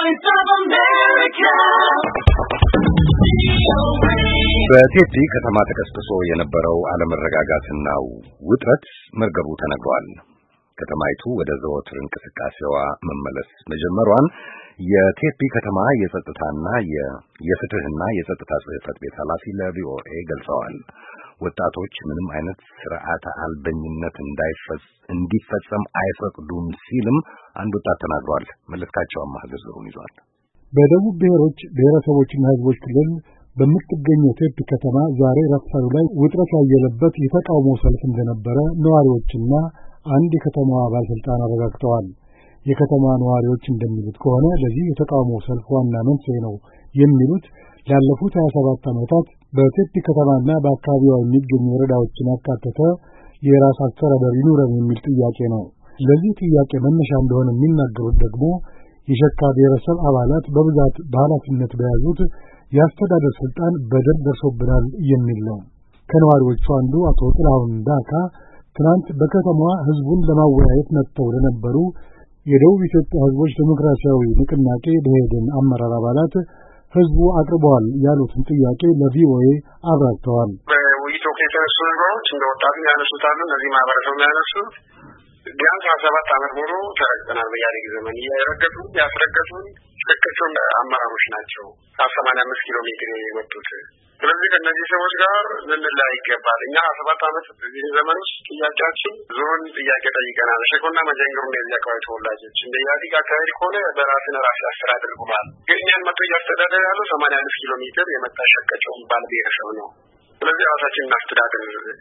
Voice of America. በቴፒ ከተማ ተከስቶ የነበረው አለመረጋጋትና ውጥረት መርገቡ ተነግሯል። ከተማይቱ ወደ ዘወትር እንቅስቃሴዋ መመለስ መጀመሯን የቴፒ ከተማ የጸጥታና የፍትህና የጸጥታ ጽሕፈት ቤት ኃላፊ ለቪኦኤ ገልጸዋል። ወጣቶች ምንም አይነት ስርዓተ አልበኝነት እንዲፈጸም አይፈቅዱም ሲልም አንድ ወጣት ተናግሯል። መለስካቸው አማህ ዝርዝሩን ይዟል። በደቡብ ብሔሮች ብሔረሰቦችና ሕዝቦች ክልል በምትገኘው ቴፒ ከተማ ዛሬ ረፋዱ ላይ ውጥረት ያየለበት የተቃውሞ ሰልፍ እንደነበረ ነዋሪዎችና አንድ የከተማዋ ባለስልጣን አረጋግጠዋል። የከተማ ነዋሪዎች እንደሚሉት ከሆነ ለዚህ የተቃውሞ ሰልፍ ዋና መንስኤ ነው የሚሉት ላለፉት 27 ዓመታት በቴፒ ከተማና በአካባቢዋ የሚገኙ ወረዳዎችን ያካተተ የራስ አስተዳደር ይኑረን የሚል ጥያቄ ነው። ለዚህ ጥያቄ መነሻ እንደሆነ የሚናገሩት ደግሞ የሸካ ብሔረሰብ አባላት በብዛት በኃላፊነት በያዙት የአስተዳደር ስልጣን በደል ደርሶብናል የሚል ነው። ከነዋሪዎቹ አንዱ አቶ ጥላሁን ዳካ ትናንት በከተማዋ ህዝቡን ለማወያየት መጥተው ለነበሩ የደቡብ ኢትዮጵያ ህዝቦች ዲሞክራሲያዊ ንቅናቄ ደኢህዴን አመራር አባላት ህዝቡ አቅርበዋል ያሉትን ጥያቄ ለቪኦኤ አብራርተዋል። በውይይቱ የተነሱ ነገሮች እንደ ወጣቱ ያነሱታሉ። እነዚህ ማህበረሰቡ ያነሱት ቢያንስ 27 ዓመት ሙሉ ተረግጠናል። በኢህአዴግ ዘመን እየረገጡ ያስረገጡን ትክክል አመራሮች ናቸው። 85 ኪሎ ሜትር የወጡት። ስለዚህ ከእነዚህ ሰዎች ጋር ልንለያይ ይገባል። እኛ 27 ዓመት በዚህ ዘመን ውስጥ ጥያቄያችን ዞን ጥያቄ ጠይቀናል። ሸኮና መጀንገሩ እንደዚህ አካባቢ ተወላጆች እንደ ኢህአዴግ አካሄድ ከሆነ በራስን ራስ አስተዳደር ብሏል። ግን እኛን መጥቶ እያስተዳደር ያለው 85 ኪሎ ሜትር የመጣ ሸቀጨው ባል ብሔረሰብ ነው። ስለዚህ ራሳችን እናስተዳደር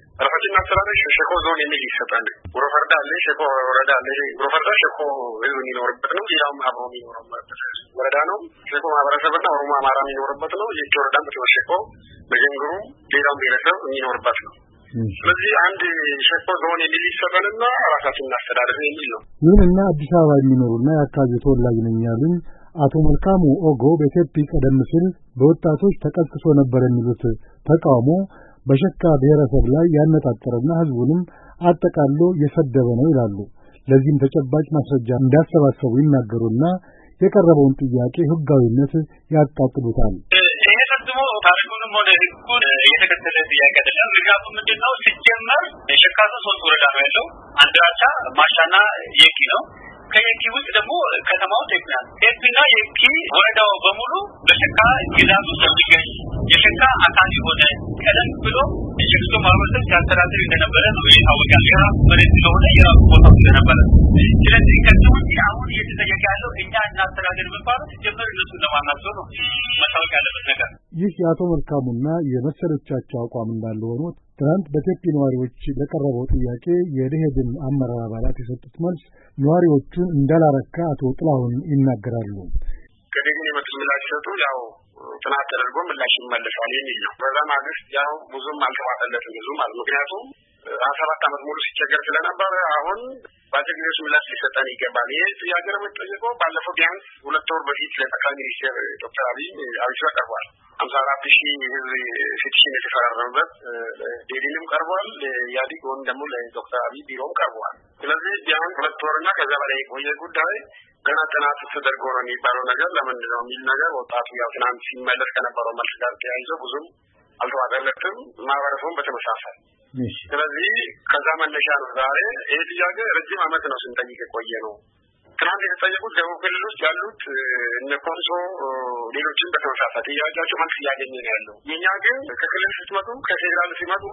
ሸኮ ዞን የሚል ይሰጣል። ጉሮፈርዳ አለ፣ ሸኮ ወረዳ አለ። ጉሮፈርዳ ሸኮ ህዝብ የሚኖርበት ነው። ሌላውም አብሮ የሚኖርበት ወረዳ ነው። ሸኮ ማህበረሰብና ኦሮሞ አማራ የሚኖርበት ነው። የእጅ ወረዳም ሸኮ መጀንግሩ ሌላውም ብሔረሰብ የሚኖርበት ነው። ስለዚህ አንድ ሸኮ ዞን የሚል ይሰጣልና ራሳችን እናስተዳደር የሚል ነው። ይሁንና አዲስ አበባ የሚኖሩና የአካባቢው ተወላጅ ነኝ ያሉኝ አቶ መልካሙ ኦጎ በቴፒ ቀደም ሲል በወጣቶች ተቀስቅሶ ነበር የሚሉት ተቃውሞ በሸካ ብሔረሰብ ላይ ያነጣጠረና ህዝቡንም አጠቃሎ የሰደበ ነው ይላሉ። ለዚህም ተጨባጭ ማስረጃ እንዳሰባሰቡ ይናገሩና የቀረበውን ጥያቄ ህጋዊነት ያጣጥሉታል። ይሄ ፈጽሞ ታሪኩንም ሆነ ህጉን የተከተለ ጥያቄ አይደለም። ምክንያቱም ምንድነው ሲጀመር የሸካ ዞን 3 ወረዳ ነው ያለው። አንድራቻ፣ ማሻና የኪ ነው። ከየኪ ውስጥ ደግሞ ከተማው ቴፒና የኪ ወረዳው በሙሉ በሸካ ግዛት ውስጥ የሚገኝ የሸካ አካል የሆነ ቀደም ብሎ የሸክሶ ማህበረሰብ ሲያስተዳድር እንደነበረ ነው ይታወቃል። የራሱ መሬት ስለሆነ የራሱ ቦታ እንደነበረ። ስለዚህ ከዚህ ውጭ አሁን እየተጠየቀ ያለው እኛ እናስተዳድር የሚባለው ሲጀመር እነሱን ለማናቸው ነው መታወቅ ያለበት ነገር። ይህ የአቶ መልካሙና የመሰሎቻቸው አቋም እንዳለ ሆኖ ትናንት በቴፒ ነዋሪዎች ለቀረበው ጥያቄ የደኢህዴን አመራር አባላት የሰጡት መልስ ነዋሪዎቹን እንዳላረካ አቶ ጥላሁን ይናገራሉ። ከደኢህዴን የመጡ ምላሽ ሰጡ። ያው ጥናት ተደርጎ ምላሽ ይመለሳል የሚል ነው። በዛ ማግስት ያው ብዙም አልተዋጠለትም ምክንያቱም 17 ዓመት ሙሉ ሲቸገር ስለነበረ አሁን በአጭር ጊዜ ምላሽ ሊሰጠን ይገባል። ይሄ ጥያቄ ነው የምትጠይቀው። ባለፈው ቢያንስ 2 ወር በፊት ለጠቅላይ ሚኒስትር ዶክተር አብይ አብይቶ ቀርቧል። 54,000 ህዝብ ፊቲሽን የተፈራረመበት ደኢህዴንም ቀርቧል። ኢህአዴግ ወይም ደግሞ ለዶክተር አብይ ቢሮም ቀርቧል። ስለዚህ ቢያንስ 2 ወርና ከዛ በላይ የቆየ ጉዳይ ገና ጥናት ተደርጎ ነው የሚባለው ነገር ለምንድን ነው የሚል ነገር ወጣቱ ያው ትናንት ሲመለስ ከነበረው መልስ ጋር ተያይዞ ብዙም አልተዋጠለትም። ማህበረሰቡም በተመሳሳይ ስለዚህ ከዛ መነሻ ነው ዛሬ ይሄ ጥያቄ ረጅም ዓመት ነው ስንጠይቅ የቆየ ነው። ትናንት የተጠየቁት ደቡብ ክልል ውስጥ ያሉት እነ ኮንሶ ሌሎችም በተመሳሳይ ጥያቄያቸው መልስ እያገኘ ነው ያለው። የኛ ግን ከክልል ስትመጡ ከፌዴራል ሲመጡ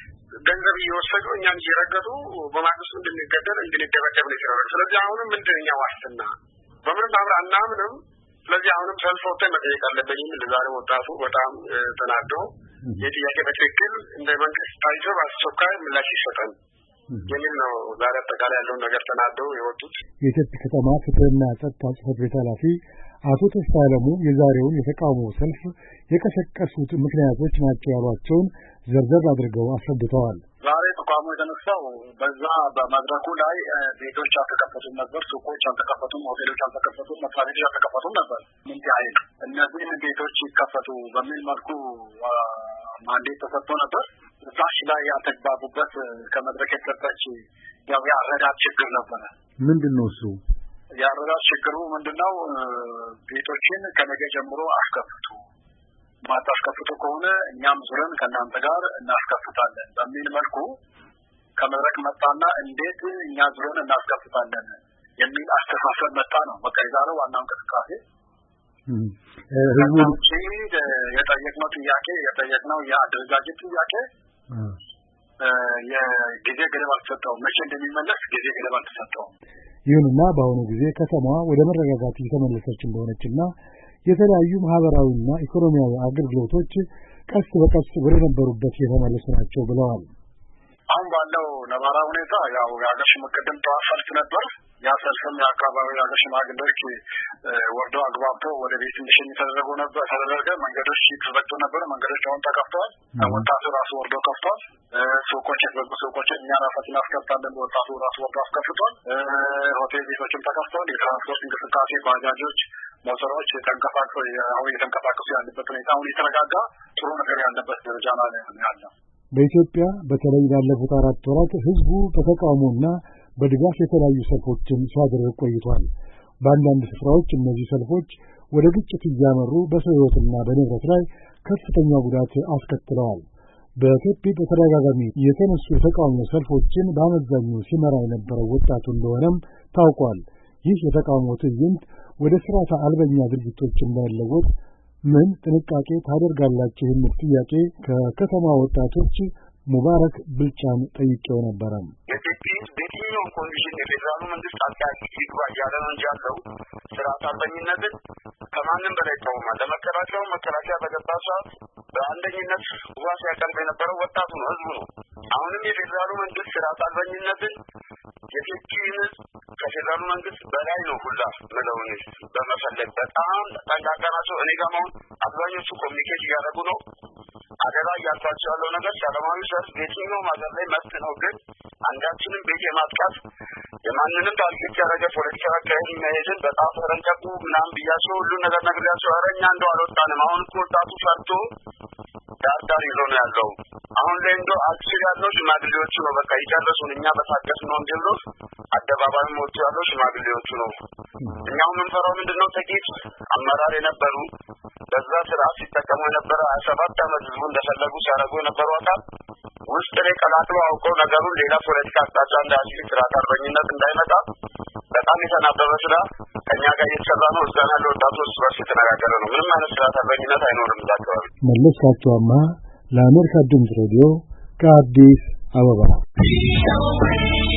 ገንዘብ እየወሰዱ እኛን እየረገጡ በማግስቱ እንድንገደል እንድንደበደብ ነው ይችላል። ስለዚህ አሁንም ምንድነኛ ዋስትና በምንም ታምራ አናምንም። ስለዚህ አሁንም ሰልፍ ወጥተን መጠየቅ አለብን የሚል ዛሬ ወጣቱ በጣም ተናዶ የጥያቄ በትክክል እንደ መንግስት ታይቶ በአስቸኳይ ምላሽ ይሰጠን የሚል ነው ዛሬ አጠቃላይ ያለውን ነገር ተናደው የወጡት። የቴፒ ከተማ ፍትህና ጸጥታ ጽሕፈት ቤት ኃላፊ አቶ ተስፋ አለሙ የዛሬውን የተቃውሞ ሰልፍ የቀሰቀሱት ምክንያቶች ናቸው ያሏቸውን ዘርዘር አድርገው አስረድተዋል። ዛሬ ተቃውሞ የተነሳው በዛ በመድረኩ ላይ ቤቶች አልተከፈቱም ነበር፣ ሱቆች አልተከፈቱም፣ ሆቴሎች አልተከፈቱም፣ መስሪያ ቤቶች አልተከፈቱም ነበር። ምን ያህል እነዚህ ቤቶች ይከፈቱ በሚል መልኩ ማንዴት ተሰጥቶ ነበር። እዛች ላይ ያልተግባቡበት ከመድረክ የተሰጠች ያው የአረዳድ ችግር ነበረ። ምንድነው እሱ? የአረዳድ ችግሩ ምንድነው? ቤቶችን ከነገ ጀምሮ አስከፍቱ፣ ማታስከፍቱ ከሆነ እኛም ዙረን ከእናንተ ጋር እናስከፍታለን በሚል መልኩ ከመድረክ መጣና እንዴት እኛ ዙረን እናስከፍታለን የሚል አስተሳሰብ መጣ ነው። በቃ የዛሬው ዋናው እንቅስቃሴ ህዝቡ የጠየቅነው ጥያቄ የአደረጃጀት ጥያቄ የጊዜ ገደብ አልተሰጠውም። መቼ እንደሚመለስ ጊዜ ገደብ አልተሰጠውም። ይሁንና በአሁኑ ጊዜ ከተማዋ ወደ መረጋጋት እየተመለሰች እንደሆነችና የተለያዩ ማህበራዊና ኢኮኖሚያዊ አገልግሎቶች ቀስ በቀስ ወደ ነበሩበት የተመለሱ ናቸው ብለዋል። አሁን ባለው ነባራዊ ሁኔታ ያው የሀገር ሽምግልና ጠዋት ሰልፍ ነበር። ያ ሰልፍም የአካባቢው የሀገር ሽማግሌዎች ወርዶ አግባብቶ ወደ ቤት እንዲሸኝ ተደረገ። መንገዶች ተዘግቶ ነበር። መንገዶች አሁን ተከፍተዋል። ወጣቱ ራሱ ወርዶ ከፍቷል። ሱቆች የተዘጉ ሱቆችን እኛ ራሳችን እናስከፍታለን። ወጣቱ ራሱ ወርዶ አስከፍቷል። ሆቴል ቤቶችም ተከፍተዋል። የትራንስፖርት እንቅስቃሴ ባጃጆች፣ ሞተሮች የተንቀሳቀሱ ያለበት ሁኔታ አሁን የተረጋጋ ጥሩ ነገር ያለበት ደረጃ ላይ ያለው። በኢትዮጵያ በተለይ ባለፉት 4 ወራት ህዝቡ በተቃውሞና በድጋፍ የተለያዩ ሰልፎችን ሲያደርግ ቆይቷል። በአንዳንድ ስፍራዎች እነዚህ ሰልፎች ወደ ግጭት እያመሩ በሰው ሕይወትና በንብረት ላይ ከፍተኛ ጉዳት አስከትለዋል። በቴፒ በተደጋጋሚ የተነሱ የተቃውሞ ሰልፎችን በአመዛኙ ሲመራ የነበረው ወጣቱ እንደሆነም ታውቋል። ይህ የተቃውሞ ትዕይንት ወደ ስርዓተ አልበኛ ድርጊቶች እንዳይለወጥ ምን ጥንቃቄ ታደርጋላችሁ የሚል ጥያቄ ከከተማ ወጣቶች ሙባረክ ብልጫን ጠይቄው ነበረ። በየትኛውም ኮንዲሽን የፌዴራሉ መንግስት አጣቂ ይግባ እያለ ነው እንጂ ያለው ስርዓተ አልበኝነትን ከማንም በላይ ይቃወማል። መከላከያ በገባ ሰዓት በአንደኝነት ዋስ ያቀርብ የነበረው ወጣቱ ነው፣ ህዝቡ ነው። አሁንም የፌዴራሉ መንግስት ስርዓተ አልበኝነትን የቴፒን ከፌዴራሉ መንግስት በላይ ነው ሁላ ምለውን በመፈለግ በጣም ጠንቃቃ ናቸው። እኔ ጋር አሁን አብዛኞቹ ኮሚኒኬት እያደረጉ ነው። አደራ እያልኳቸው ያለው ነገር ሰላማዊ ሰልፍ የትኛውም ሀገር ላይ መብት ነው፣ ግን አንዳችንም ቤት የማጥቃት የማንንም ታርጌት ያደረገ ፖለቲካ አካሄድ መሄድን በጣም ተረንቀቁ ምናምን ብያቸው ሁሉ ነገር ነግሬያቸው ኧረ እኛ እንደው አልወጣንም። አሁን እኮ ወጣቱ ፈርቶ ዳር ይዞ ነው ያለው። አሁን ላይ እንደው አክቹዋሊ ያለው ሽማግሌዎቹ ነው። በቃ ይጨርሱን እኛ በታገስ ነው እንጂ ብሎ አደባባይም ወጥቶ ያለው ሽማግሌዎቹ ነው። እኛው የምንፈራው ምንድነው? ጥቂት አመራር የነበሩ በዛ ስርዓት ሲጠቀሙ የነበረ 27 ዓመት ህዝቡ እንደፈለጉ ሲያደርጉ የነበሩ አካል ውስጥ ላይ ቀላቅሎ አውቀው ነገሩን ሌላ ፖለቲካ አቅጣጫ እንዳያስይዝ ስርዓተ አልበኝነት እንዳይመጣ በጣም የተናበበ ስራ ከኛ ጋር እየተሰራ ነው። እዛ ያለው ወጣቱ እርስ በርስ የተነጋገረ ነው። ምንም አይነት ስርዓተ አልበኝነት አይኖርም እዛ አካባቢ። መለስካቸውማ ለአሜሪካ ድምፅ ሬዲዮ ከአዲስ አበባ